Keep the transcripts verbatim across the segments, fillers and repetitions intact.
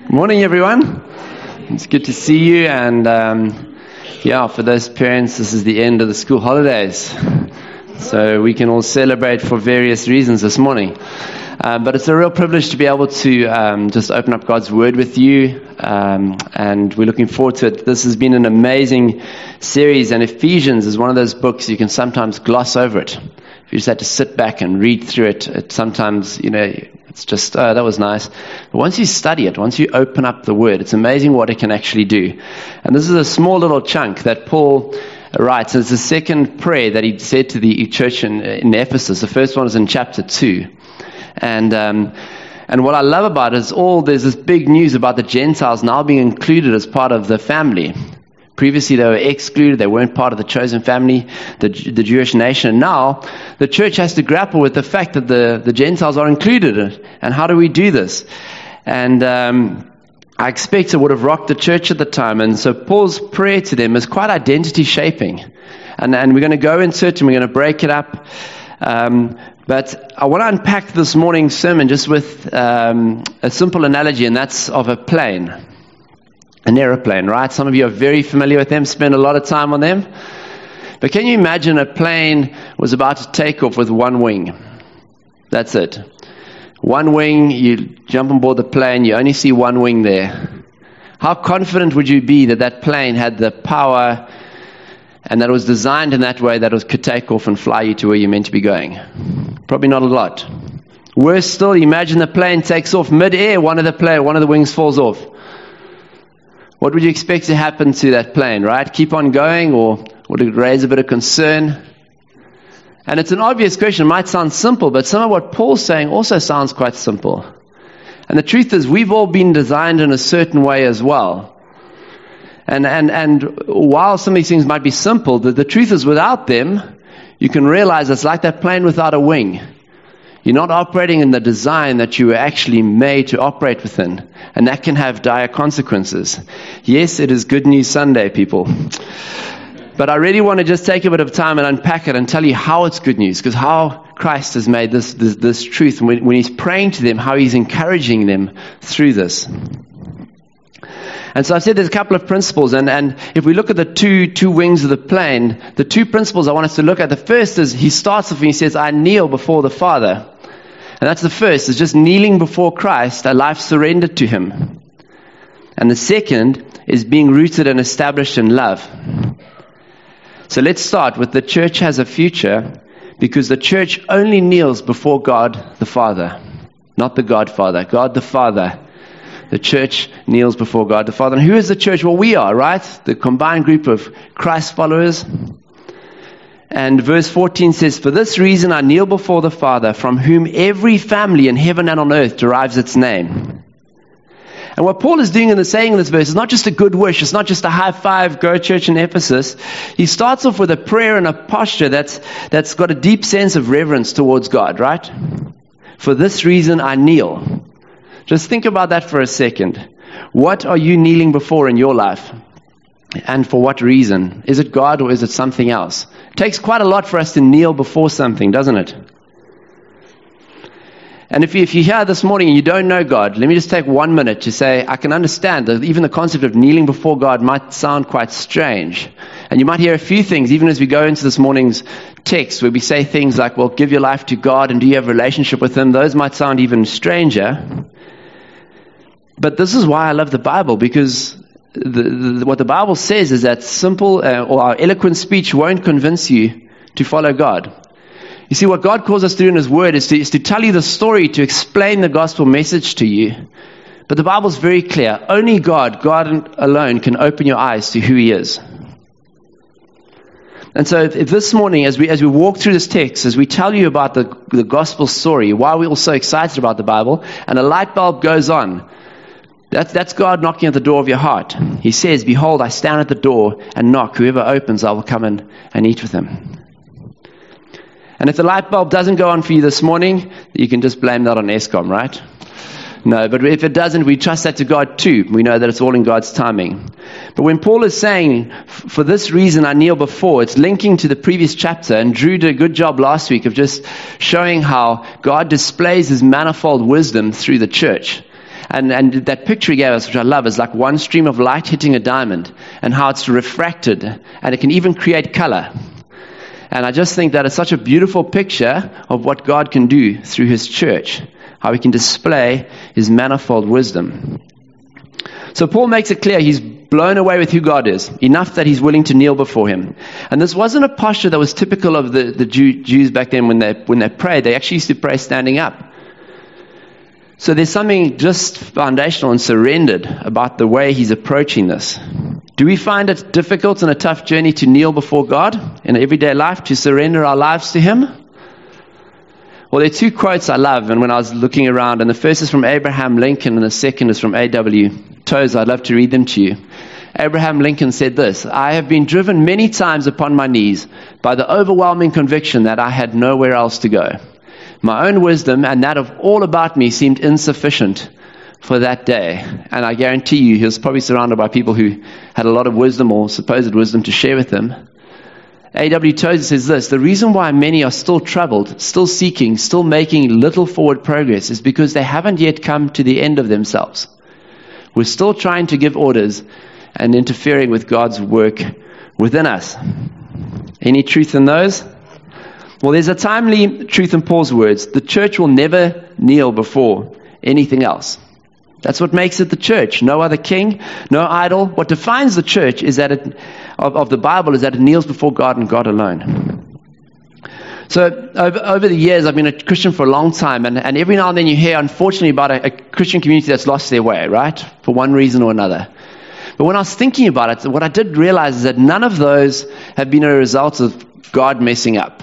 Morning, everyone. It's good to see you. And um, yeah, for those parents, this is the end of the school holidays. So we can all celebrate for various reasons this morning. Uh, but it's a real privilege to be able to um, just open up God's Word with you. Um, and we're looking forward to it. This has been an amazing series. And Ephesians is one of those books you can sometimes gloss over it. If you just had to sit back and read through it, it sometimes, you know, it's just, oh, that was nice. But once you study it, once you open up the Word, it's amazing what it can actually do. And this is a small little chunk that Paul writes. It's the second prayer that he said to the church in, in Ephesus. The first one is in chapter two. And um, and what I love about it is all, there's this big news about the Gentiles now being included as part of the family. Previously, they were excluded. They weren't part of the chosen family, the, the Jewish nation. And now, the church has to grapple with the fact that the, the Gentiles are included. And how do we do this? And um, I expect it would have rocked the church at the time. And so Paul's prayer to them is quite identity shaping. And, and we're going to go into it and we're going to break it up. Um, but I want to unpack this morning's sermon just with um, a simple analogy, and that's of a plane. An aeroplane, right? Some of you are very familiar with them, spend a lot of time on them. But can you imagine a plane was about to take off with one wing? That's it. One wing, you jump on board the plane, you only see one wing there. How confident would you be that that plane had the power and that it was designed in that way that it could take off and fly you to where you're meant to be going? Probably not a lot. Worse still, imagine the plane takes off mid-air, one of the plane, one of the wings falls off. What would you expect to happen to that plane, right? Keep on going, or would it raise a bit of concern? And it's an obvious question. It might sound simple, but some of what Paul's saying also sounds quite simple. And the truth is, we've all been designed in a certain way as well. And and and while some of these things might be simple, the, the truth is, without them, you can realize it's like that plane without a wing. You're not operating in the design that you were actually made to operate within. And that can have dire consequences. Yes, it is Good News Sunday, people. But I really want to just take a bit of time and unpack it and tell you how it's good news. Because how Christ has made this, this, this truth. When, when he's praying to them, how he's encouraging them through this. And so I said there's a couple of principles. And, and if we look at the two, two wings of the plane, the two principles I want us to look at. The first is he starts off and he says, I kneel before the Father. And that's the first, is just kneeling before Christ, a life surrendered to him. And the second is being rooted and established in love. So let's start with the church has a future because the church only kneels before God the Father, not the Godfather, God the Father. The church kneels before God the Father. And who is the church? Well, we are, right? The combined group of Christ followers. And verse fourteen says, for this reason I kneel before the Father, from whom every family in heaven and on earth derives its name. And what Paul is doing in the saying in this verse is not just a good wish, it's not just a high five, go church in Ephesus. He starts off with a prayer and a posture that's that's got a deep sense of reverence towards God, right? For this reason I kneel. Just think about that for a second. What are you kneeling before in your life? And for what reason? Is it God or is it something else? It takes quite a lot for us to kneel before something, doesn't it? And if, you, if you're here this morning and you don't know God, let me just take one minute to say, I can understand that even the concept of kneeling before God might sound quite strange. And you might hear a few things, even as we go into this morning's text, where we say things like, well, give your life to God and do you have a relationship with Him? Those might sound even stranger. But this is why I love the Bible, because the, the, what the Bible says is that simple uh, or our eloquent speech won't convince you to follow God. You see, what God calls us to do in His Word is to, is to tell you the story, to explain the gospel message to you. But the Bible's very clear. Only God, God alone, can open your eyes to who He is. And so if, if this morning, as we as we walk through this text, as we tell you about the, the gospel story, why we're all so excited about the Bible, and a light bulb goes on, That's, that's God knocking at the door of your heart. He says, behold, I stand at the door and knock. Whoever opens, I will come in and eat with him. And if the light bulb doesn't go on for you this morning, you can just blame that on ESCOM, right? No, but if it doesn't, we trust that to God too. We know that it's all in God's timing. But when Paul is saying, for this reason I kneel before, it's linking to the previous chapter. And Drew did a good job last week of just showing how God displays His manifold wisdom through the church. And, and that picture he gave us, which I love, is like one stream of light hitting a diamond and how it's refracted, and it can even create color. And I just think that it's such a beautiful picture of what God can do through his church, how he can display his manifold wisdom. So Paul makes it clear he's blown away with who God is, enough that he's willing to kneel before him. And this wasn't a posture that was typical of the, the Jew, Jews back then when they, when they prayed. They actually used to pray standing up. So there's something just foundational and surrendered about the way he's approaching this. Do we find it difficult and a tough journey to kneel before God in everyday life, to surrender our lives to him? Well, there are two quotes I love, and when I was looking around, and the first is from Abraham Lincoln, and the second is from A W Tozer. I'd love to read them to you. Abraham Lincoln said this: "I have been driven many times upon my knees by the overwhelming conviction that I had nowhere else to go. My own wisdom and that of all about me seemed insufficient for that day." And I guarantee you, he was probably surrounded by people who had a lot of wisdom or supposed wisdom to share with him. A W Tozer says this: "The reason why many are still troubled, still seeking, still making little forward progress is because they haven't yet come to the end of themselves. We're still trying to give orders and interfering with God's work within us." Any truth in those? Well, there's a timely truth in Paul's words. The church will never kneel before anything else. That's what makes it the church. No other king, no idol. What defines the church is that it, of, of the Bible is that it kneels before God and God alone. So over, over the years, I've been a Christian for a long time, and, and every now and then you hear, unfortunately, about a, a Christian community that's lost their way, right? For one reason or another. But when I was thinking about it, what I did realize is that none of those have been a result of God messing up.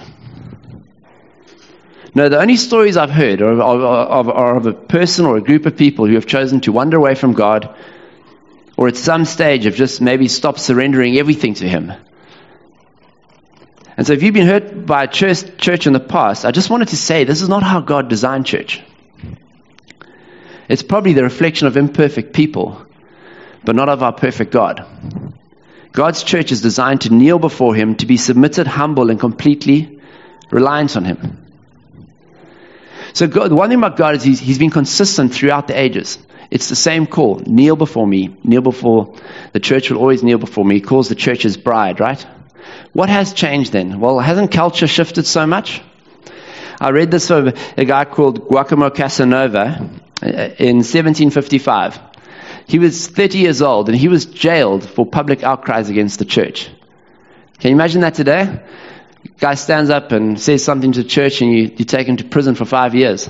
No, the only stories I've heard are of, of, are of a person or a group of people who have chosen to wander away from God, or at some stage have just maybe stopped surrendering everything to him. And so if you've been hurt by a church, church in the past, I just wanted to say this is not how God designed church. It's probably the reflection of imperfect people, but not of our perfect God. God's church is designed to kneel before him, to be submitted, humble, and completely reliant on him. So God, the one thing about God is he's, he's been consistent throughout the ages. It's the same call: kneel before me, kneel before, the church will always kneel before me. He calls the church his bride, right? What has changed then? Well, hasn't culture shifted so much? I read this of a guy called Giacomo Casanova in seventeen fifty-five. He was thirty years old, and he was jailed for public outcries against the church. Can you imagine that today? Guy stands up and says something to the church, and you, you take him to prison for five years.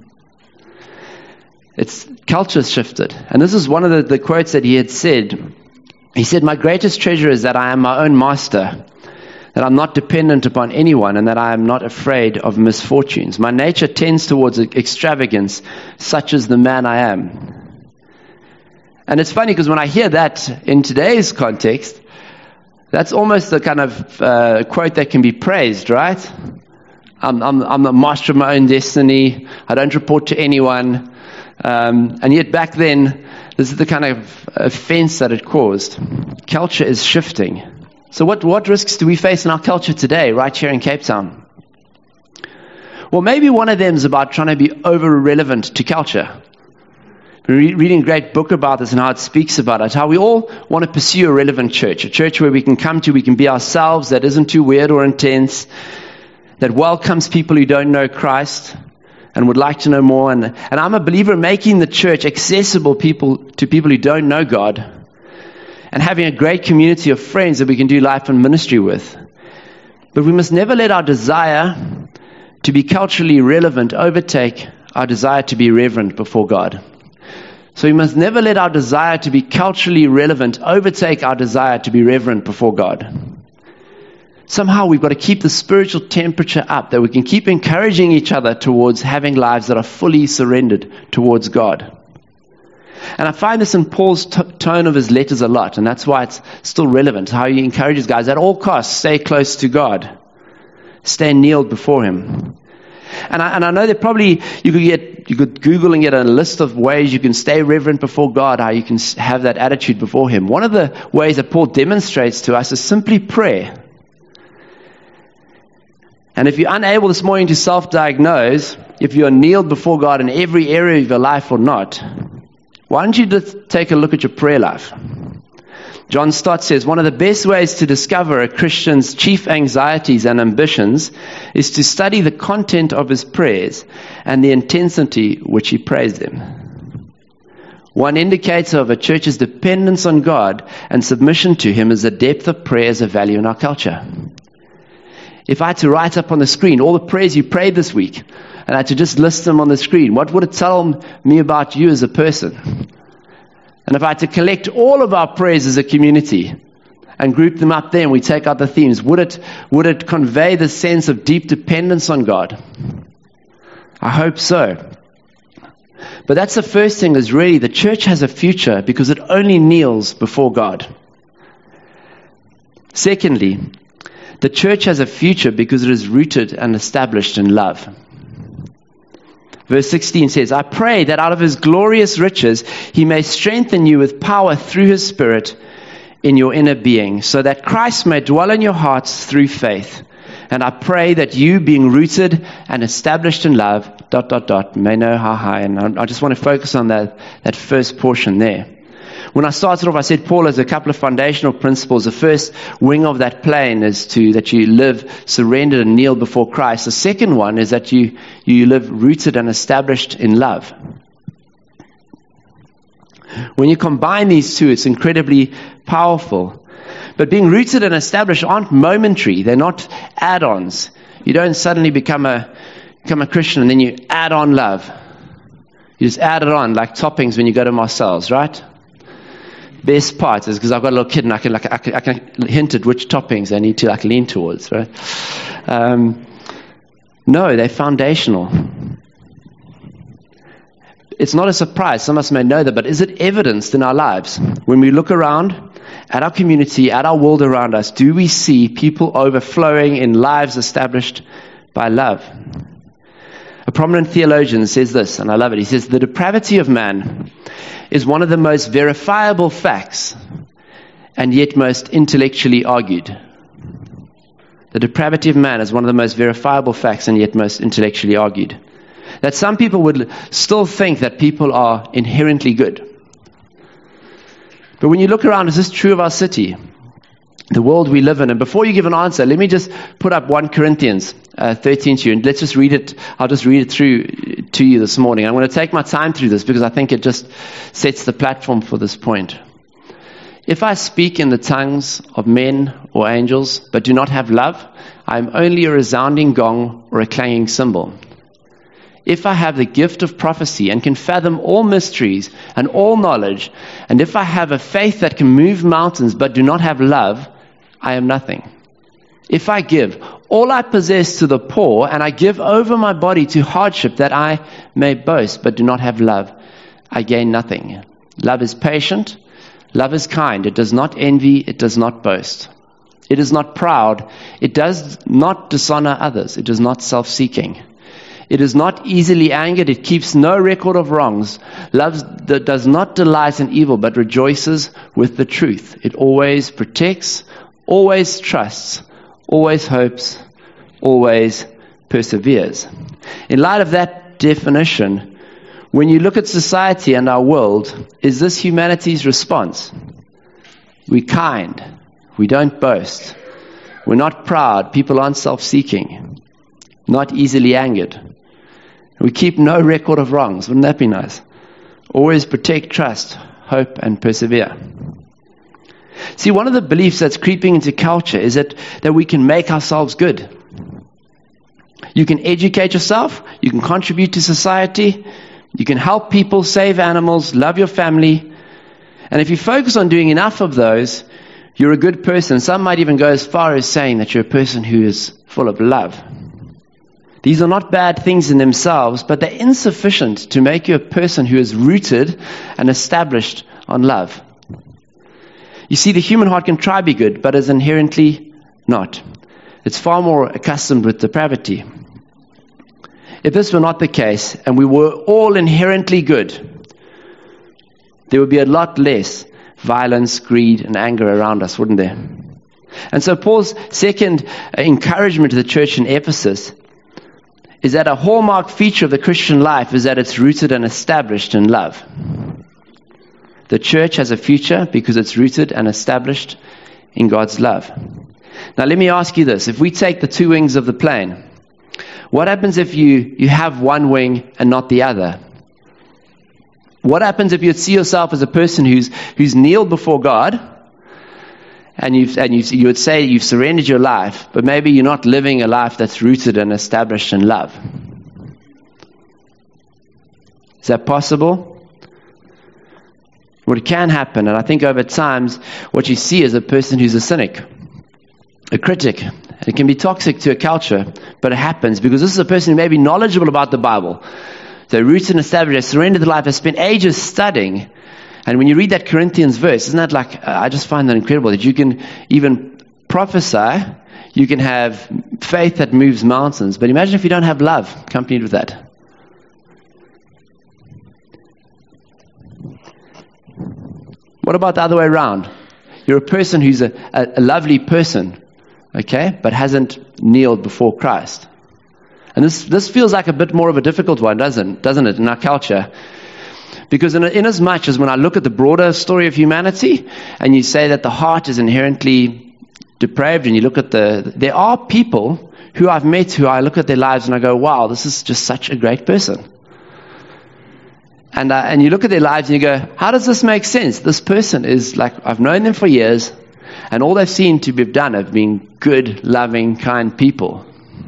It's culture's shifted. And this is one of the, the quotes that he had said. He said, "My greatest treasure is that I am my own master, that I'm not dependent upon anyone, and that I am not afraid of misfortunes. My nature tends towards extravagance, such as the man I am." And it's funny because when I hear that in today's context, that's almost the kind of uh, quote that can be praised, right? I'm, I'm, I'm the master of my own destiny. I don't report to anyone. Um, and yet back then, this is the kind of offense that it caused. Culture is shifting. So what, what risks do we face in our culture today, right here in Cape Town? Well, maybe one of them is about trying to be over-relevant to culture. We're reading a great book about this and how it speaks about it, how we all want to pursue a relevant church, a church where we can come to, we can be ourselves, that isn't too weird or intense, that welcomes people who don't know Christ and would like to know more. And, and I'm a believer in making the church accessible people to people who don't know God, and having a great community of friends that we can do life and ministry with. But we must never let our desire to be culturally relevant overtake our desire to be reverent before God. So we must never let our desire to be culturally relevant overtake our desire to be reverent before God. Somehow we've got to keep the spiritual temperature up, that we can keep encouraging each other towards having lives that are fully surrendered towards God. And I find this in Paul's t- tone of his letters a lot, and that's why it's still relevant, how he encourages guys at all costs, stay close to God, stay kneeled before him. And I, and I know that probably you could get, you could Google and get a list of ways you can stay reverent before God, how you can have that attitude before him. One of the ways that Paul demonstrates to us is simply prayer. And if you're unable this morning to self-diagnose if you're kneeled before God in every area of your life or not, Why don't you just take a look at your prayer life? John Stott says, one of the best ways to discover a Christian's chief anxieties and ambitions is to study the content of his prayers and the intensity which he prays them. One indicator of a church's dependence on God and submission to Him is the depth of prayer as a value in our culture. If I had to write up on the screen all the prayers you prayed this week, and I had to just list them on the screen, what would it tell me about you as a person? And if I had to collect all of our prayers as a community and group them up there and we take out the themes, would it, would it convey the sense of deep dependence on God? I hope so. But that's the first thing, is really the church has a future because it only kneels before God. Secondly, the church has a future because it is rooted and established in love. Verse sixteen says, I pray that out of His glorious riches He may strengthen you with power through His Spirit in your inner being, so that Christ may dwell in your hearts through faith. And I pray that you, being rooted and established in love, dot, dot, dot, may know how high. And I just want to focus on that, that first portion there. When I started off, I said Paul has a couple of foundational principles. The first wing of that plane is to that you live surrendered and kneel before Christ. The second one is that you, you live rooted and established in love. When you combine these two, it's incredibly powerful. But being rooted and established aren't momentary. They're not add-ons. You don't suddenly become a, become a Christian and then you add on love. You just add it on like toppings when you go to Marcel's, right? Best part is because I've got a little kid and I can like I can, I can hint at which toppings I need to like lean towards, right? Um, no, they're foundational. It's not a surprise. Some of us may know that, but is it evidenced in our lives? When we look around at our community, at our world around us, do we see people overflowing in lives established by love? A prominent theologian says this, and I love it. He says, the depravity of man is one of the most verifiable facts and yet most intellectually argued. The depravity of man is one of the most verifiable facts and yet most intellectually argued. That some people would still think that people are inherently good. But when you look around, is this true of our city? The world we live in? And before you give an answer, let me just put up First Corinthians uh, thirteen to you, and let's just read it. I'll just read it through to you this morning. I'm going to take my time through this because I think it just sets the platform for this point. If I speak in the tongues of men or angels, but do not have love, I am only a resounding gong or a clanging cymbal. If I have the gift of prophecy and can fathom all mysteries and all knowledge, and if I have a faith that can move mountains but do not have love, I am nothing. If I give all I possess to the poor, and I give over my body to hardship that I may boast but do not have love, I gain nothing. Love is patient. Love is kind. It does not envy. It does not boast. It is not proud. It does not dishonor others. It is not self-seeking. It is not easily angered. It keeps no record of wrongs. Love does not delight in evil, but rejoices with the truth. It always protects, always trusts, always hopes, always perseveres. In light of that definition, when you look at society and our world, is this humanity's response? We're kind. We don't boast. We're not proud. People aren't self-seeking. Not easily angered. We keep no record of wrongs. Wouldn't that be nice? Always protect, trust, hope, and persevere. See, one of the beliefs that's creeping into culture is that, that we can make ourselves good. You can educate yourself. You can contribute to society. You can help people, save animals, love your family. And if you focus on doing enough of those, you're a good person. Some might even go as far as saying that you're a person who is full of love. These are not bad things in themselves, but they're insufficient to make you a person who is rooted and established on love. You see, the human heart can try to be good, but is inherently not. It's far more accustomed with depravity. If this were not the case, and we were all inherently good, there would be a lot less violence, greed, and anger around us, wouldn't there? And so Paul's second encouragement to the church in Ephesus is that a hallmark feature of the Christian life is that it's rooted and established in love. The church has a future because it's rooted and established in God's love. Now let me ask you this. If we take the two wings of the plane, what happens if you, you have one wing and not the other? What happens if you see yourself as a person who's who's kneeled before God, and you've and you you would say you've surrendered your life, but maybe you're not living a life that's rooted and established in love? Is that possible? What can happen, and I think over times, what you see is a person who's a cynic, a critic. It can be toxic to a culture, but it happens because this is a person who may be knowledgeable about the Bible. They're rooted and established, they surrendered their life, they spent ages studying. And when you read that Corinthians verse, isn't that like, uh, I just find that incredible, that you can even prophesy, you can have faith that moves mountains, but imagine if you don't have love accompanied with that. What about the other way around? You're a person who's a, a, a lovely person, okay, but hasn't kneeled before Christ. And this this feels like a bit more of a difficult one, doesn't doesn't it, in our culture? Because in, in as much as when I look at the broader story of humanity, and you say that the heart is inherently depraved, and you look at the, there are people who I've met who I look at their lives and I go, wow, this is just such a great person. And uh, and you look at their lives and you go, how does this make sense? This person is like, I've known them for years, and all they've seen to be done have been good, loving, kind people.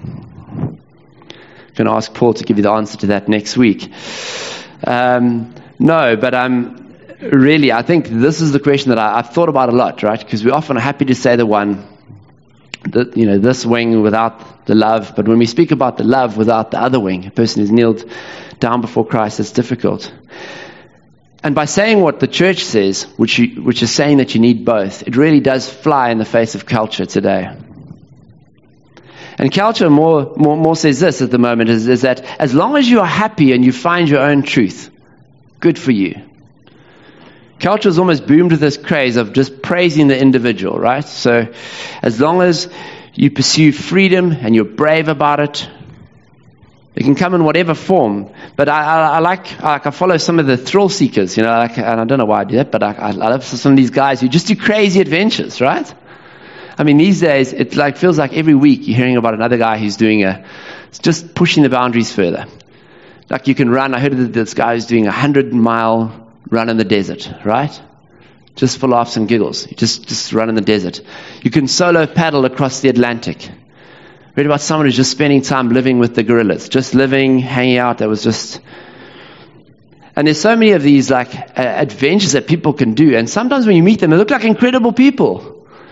I'm going to ask Paul to give you the answer to that next week. Um, no, but um, really, I think this is the question that I, I've thought about a lot, right? Because we often are happy to say the one, the, you know, this wing without the love. But when we speak about the love without the other wing, a person who's kneeled down before Christ, it's difficult. And by saying what the church says, which you, which is saying that you need both, it really does fly in the face of culture today. And culture more, more, more says this at the moment, is, is that as long as you are happy and you find your own truth, good for you. Culture has almost boomed with this craze of just praising the individual, right? So as long as you pursue freedom and you're brave about it, it can come in whatever form. But I, I, I like, I, like, I follow some of the thrill seekers, you know, like, and I don't know why I do that, but I, I love some of these guys who just do crazy adventures, right? I mean, these days, it like feels like every week you're hearing about another guy who's doing a, just pushing the boundaries further. Like you can run, I heard that this guy who's doing a hundred mile run in the desert, right? Just for laughs and giggles. You just, just run in the desert. You can solo paddle across the Atlantic. Read about someone who's just spending time living with the gorillas, just living, hanging out. That was just, and there's so many of these like uh, adventures that people can do. And sometimes when you meet them, they look like incredible people.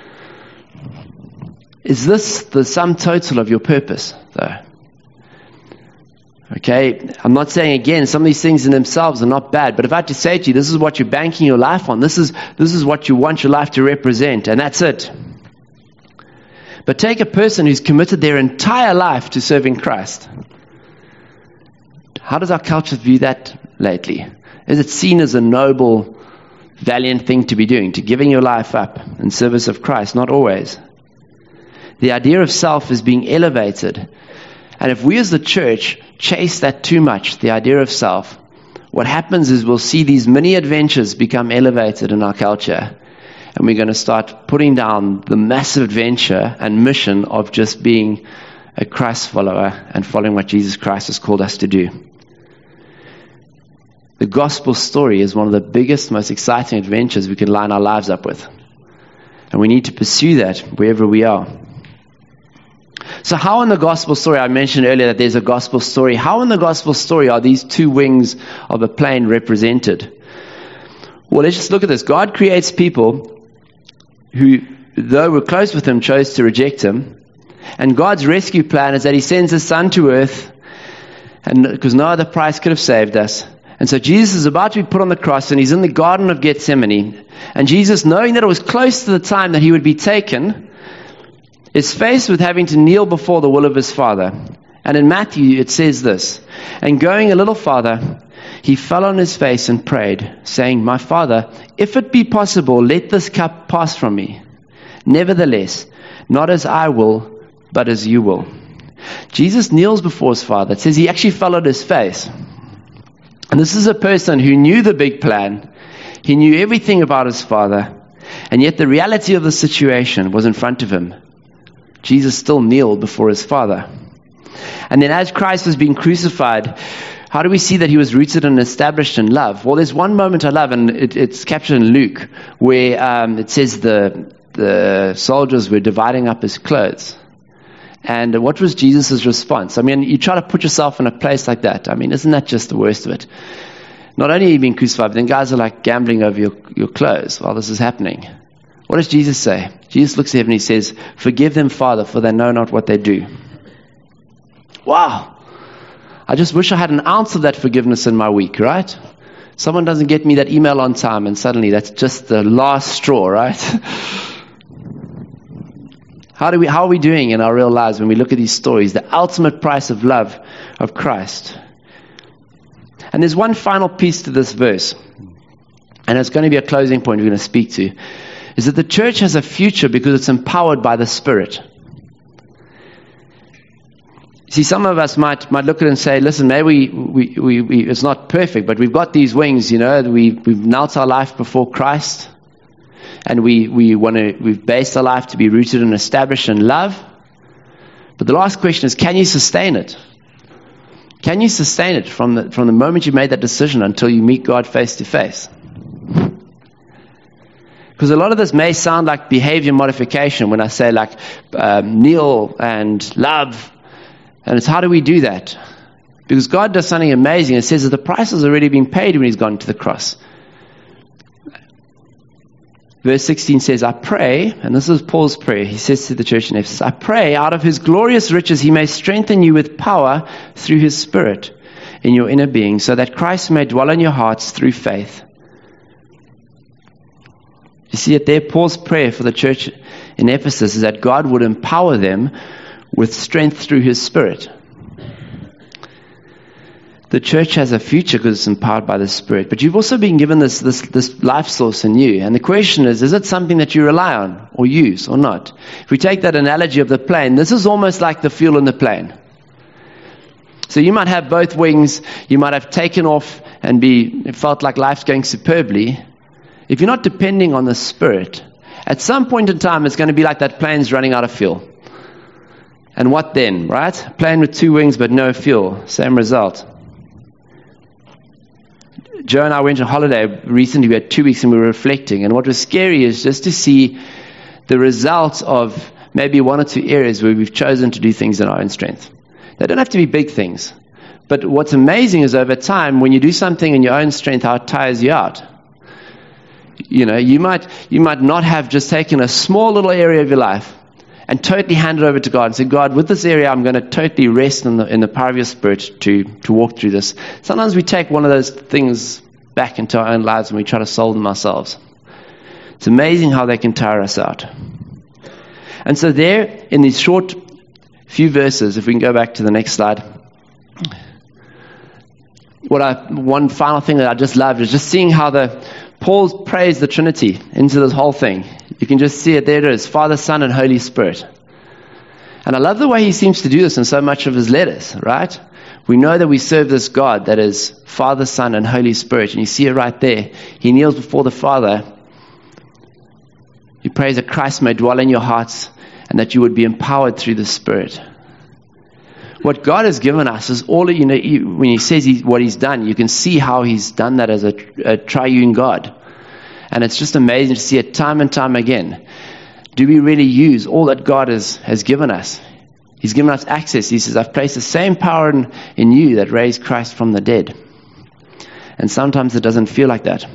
Is this the sum total of your purpose, though? Okay, I'm not saying again, some of these things in themselves are not bad, but if I had to say to you, this is what you're banking your life on, this is this is what you want your life to represent, and that's it. But take a person who's committed their entire life to serving Christ. How does our culture view that lately? Is it seen as a noble, valiant thing to be doing, to giving your life up in service of Christ? Not always. The idea of self is being elevated. And if we as the church chase that too much, the idea of self, what happens is we'll see these mini adventures become elevated in our culture. And we're going to start putting down the massive adventure and mission of just being a Christ follower and following what Jesus Christ has called us to do. The gospel story is one of the biggest, most exciting adventures we can line our lives up with. And we need to pursue that wherever we are. So how in the gospel story, I mentioned earlier that there's a gospel story. How in the gospel story are these two wings of a plane represented? Well, let's just look at this. God creates people who, though were close with him, chose to reject him. And God's rescue plan is that he sends his son to earth, and because no other price could have saved us. And so Jesus is about to be put on the cross, and he's in the Garden of Gethsemane. And Jesus, knowing that it was close to the time that he would be taken, is faced with having to kneel before the will of his Father. And in Matthew it says this, and going a little farther, he fell on his face and prayed, saying, my Father, if it be possible, let this cup pass from me. Nevertheless, not as I will, but as you will. Jesus kneels before his Father. It says he actually fell on his face. And this is a person who knew the big plan. He knew everything about his Father, and yet the reality of the situation was in front of him. Jesus still kneeled before his Father. And then as Christ was being crucified, how do we see that he was rooted and established in love? Well, there's one moment I love, and it, it's captured in Luke, where um, it says the, the soldiers were dividing up his clothes. And what was Jesus' response? I mean, you try to put yourself in a place like that. I mean, isn't that just the worst of it? Not only are you being crucified, but then guys are like gambling over your, your clothes while this is happening. What does Jesus say? Jesus looks at heaven and he says, "Forgive them, Father, for they know not what they do." Wow. I just wish I had an ounce of that forgiveness in my week, right? Someone doesn't get me that email on time and suddenly that's just the last straw, right? How do we, how are we doing in our real lives when we look at these stories? The ultimate price of love of Christ. And there's one final piece to this verse, and it's going to be a closing point we're going to speak to, is that the church has a future because it's empowered by the Spirit. See, some of us might might look at it and say, listen, maybe we, we, we, we, it's not perfect, but we've got these wings, you know, we, we've knelt our life before Christ, and we, we want to, we've based our life to be rooted and established in love. But the last question is, can you sustain it? Can you sustain it from the, from the moment you made that decision until you meet God face to face? Because a lot of this may sound like behavior modification when I say like um, kneel and love. And it's how do we do that? Because God does something amazing. It says that the price has already been paid when he's gone to the cross. Verse sixteen says, I pray, and this is Paul's prayer. He says to the church in Ephesus, I pray out of his glorious riches he may strengthen you with power through his Spirit in your inner being, so that Christ may dwell in your hearts through faith. You see it there, Paul's prayer for the church in Ephesus is that God would empower them with strength through his Spirit. The church has a future because it's empowered by the Spirit. But you've also been given this, this, this life source in you. And the question is, is it something that you rely on or use or not? If we take that analogy of the plane, this is almost like the fuel in the plane. So you might have both wings. You might have taken off and be it felt like life's going superbly. If you're not depending on the Spirit, at some point in time, it's going to be like that plane's running out of fuel. And what then, right? Plane with two wings but no fuel. Same result. Joe and I went on holiday recently. We had two weeks and we were reflecting. And what was scary is just to see the results of maybe one or two areas where we've chosen to do things in our own strength. They don't have to be big things. But what's amazing is over time, when you do something in your own strength, how it tires you out. You know, you might, you might not have just taken a small little area of your life and totally hand it over to God and say, God, with this area, I'm going to totally rest in the, in the power of your Spirit to, to walk through this. Sometimes we take one of those things back into our own lives and we try to solve them ourselves. It's amazing how they can tire us out. And so there, in these short few verses, if we can go back to the next slide, what I, one final thing that I just loved is just seeing how the Paul prays the Trinity into this whole thing. You can just see it. There it is. Father, Son, and Holy Spirit. And I love the way he seems to do this in so much of his letters, right? We know that we serve this God that is Father, Son, and Holy Spirit. And you see it right there. He kneels before the Father. He prays that Christ may dwell in your hearts and that you would be empowered through the Spirit. What God has given us is all, you know, when he says he, what he's done, you can see how he's done that as a, a triune God. And it's just amazing to see it time and time again. Do we really use all that God has, has given us? He's given us access. He says, I've placed the same power in, in you that raised Christ from the dead. And sometimes it doesn't feel like that.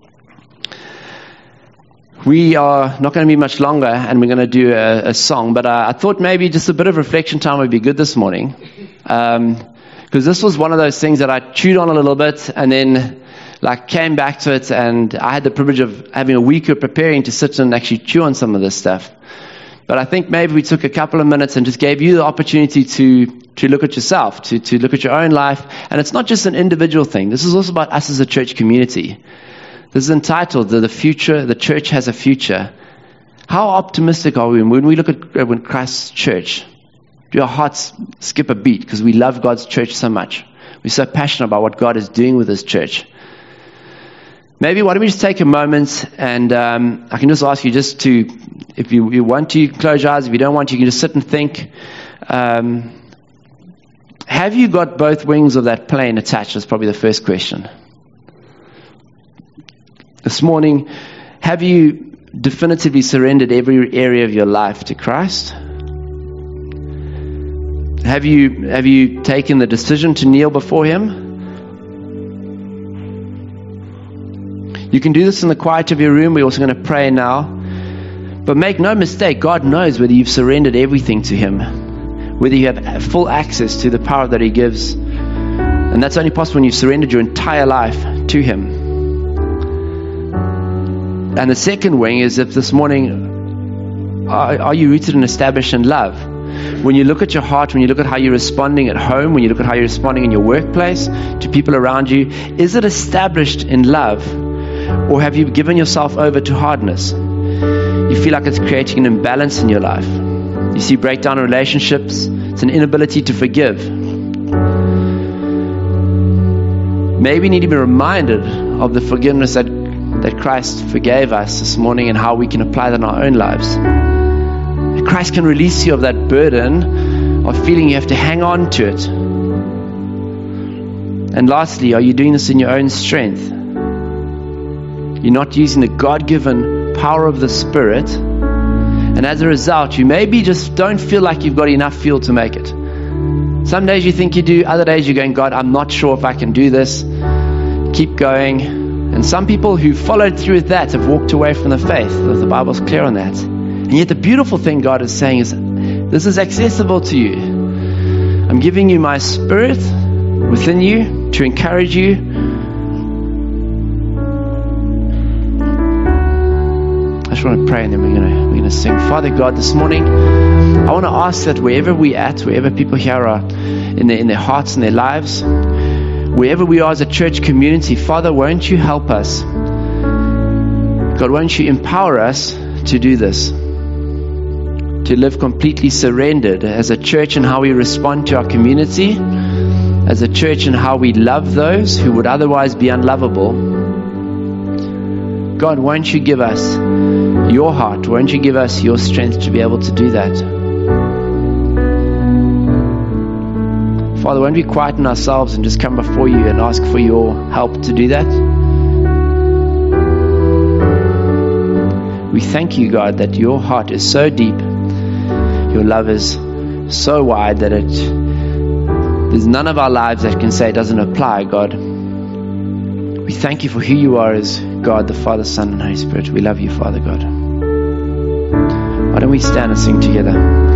We are not going to be much longer, and we're going to do a, a song. But uh, I thought maybe just a bit of reflection time would be good this morning. Um, because this was one of those things that I chewed on a little bit, and then like came back to it, and I had the privilege of having a week of preparing to sit and actually chew on some of this stuff. But I think maybe we took a couple of minutes and just gave you the opportunity to to look at yourself, to, to look at your own life. And it's not just an individual thing. This is also about us as a church community. This is entitled, The Future, The Church Has a Future. How optimistic are we when we look at when Christ's church? Do our hearts skip a beat because we love God's church so much? We're so passionate about what God is doing with His church. maybe why don't we just take a moment, and um, I can just ask you just to, if you, you want to, you can close your eyes. If you don't want to, you can just sit and think. Um, have you got both wings of that plane attached? That's probably the first question. This morning, have you definitively surrendered every area of your life to Christ? Have you, have you taken the decision to kneel before Him? You can do this in the quiet of your room. We're also going to pray now. But make no mistake, God knows whether you've surrendered everything to Him, whether you have full access to the power that He gives. And that's only possible when you've surrendered your entire life to Him. And the second wing is, if this morning, are, are you rooted and established in love? When you look at your heart, when you look at how you're responding at home, when you look at how you're responding in your workplace, to people around you, is it established in love? Or have you given yourself over to hardness? You feel like it's creating an imbalance in your life. You see breakdown in relationships. It's an inability to forgive. Maybe you need to be reminded of the forgiveness that, that Christ forgave us this morning and how we can apply that in our own lives. Christ can release you of that burden of feeling you have to hang on to it. And lastly, are you doing this in your own strength? You're not using the God-given power of the Spirit, and as a result, you maybe just don't feel like you've got enough fuel to make it. Some days you think you do, other days you're going, God, I'm not sure if I can do this. Keep going. And some people who followed through with that have walked away from the faith. The Bible's clear on that. And yet the beautiful thing God is saying is, this is accessible to you. I'm giving you my Spirit within you to encourage you. I just want to pray, and then we're going to, we're going to sing. Father God, this morning, I want to ask that wherever we're at, wherever people here are in their, in their hearts and their lives, wherever we are as a church community, Father, won't you help us? God, won't you empower us to do this? To live completely surrendered as a church in how we respond to our community, as a church in how we love those who would otherwise be unlovable. God, won't you give us your heart? Won't you give us your strength to be able to do that? Father, won't we quieten ourselves and just come before you and ask for your help to do that? We thank you, God, that your heart is so deep, your love is so wide that it there's none of our lives that can say it doesn't apply, God. We thank you for who you are as God, the Father, Son, and Holy Spirit. We love you, Father God. Why don't we stand and sing together?